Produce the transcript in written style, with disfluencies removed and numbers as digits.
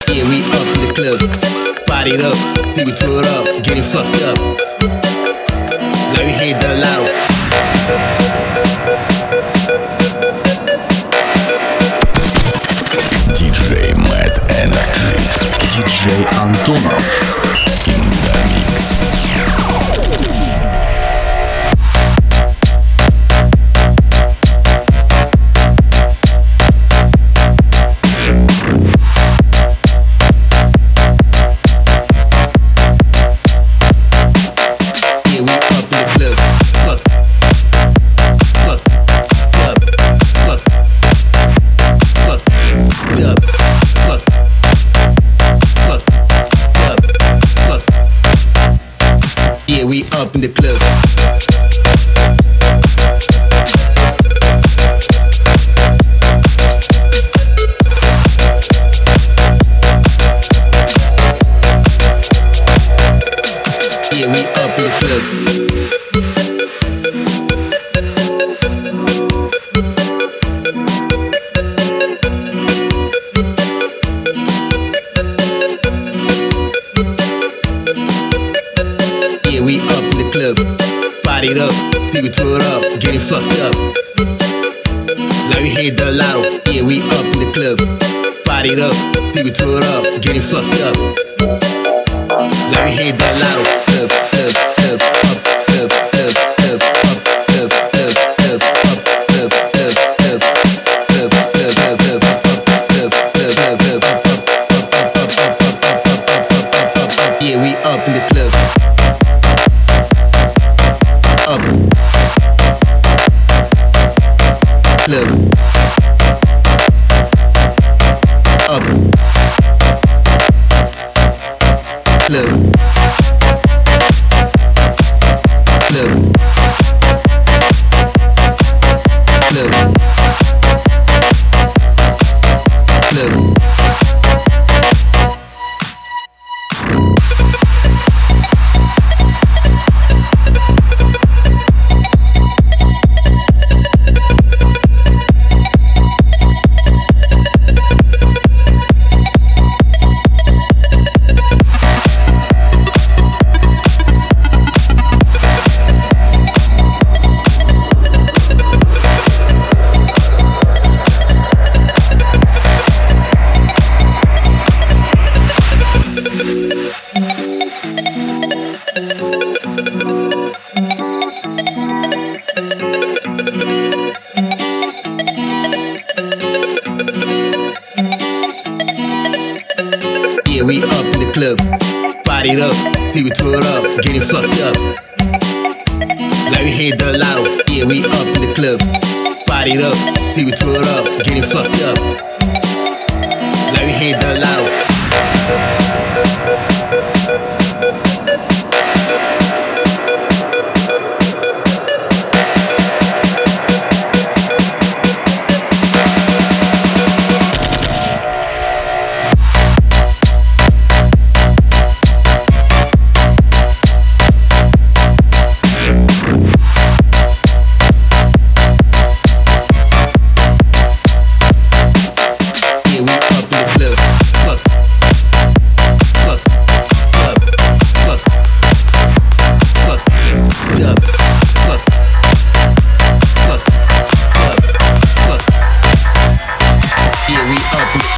Yeah, we up in the club, partied up, till we tore it up, getting fucked up. Let me hit the loud. DJ Mad Energy. DJ Антонов. In the mix. Up in the club. Yeah, we up in the club. Yeah, we up in the club, partied up, till we tore it up, getting fucked up. Let me hit the lotto. Yeah, we up in the club, partied up, till we tore it up, getting fucked up. Let me hit the lotto. Up, up, up, up, up, up, up, up, up, up. Yeah, we up in the club. Up. Club. Up. Club. Club. Club. Club. Yeah, we up in the club, partied up, till we tore it up, getting fucked up. Let me hit the lotto. Yeah, we up in the club, partied up, till we tore it up, getting fucked up.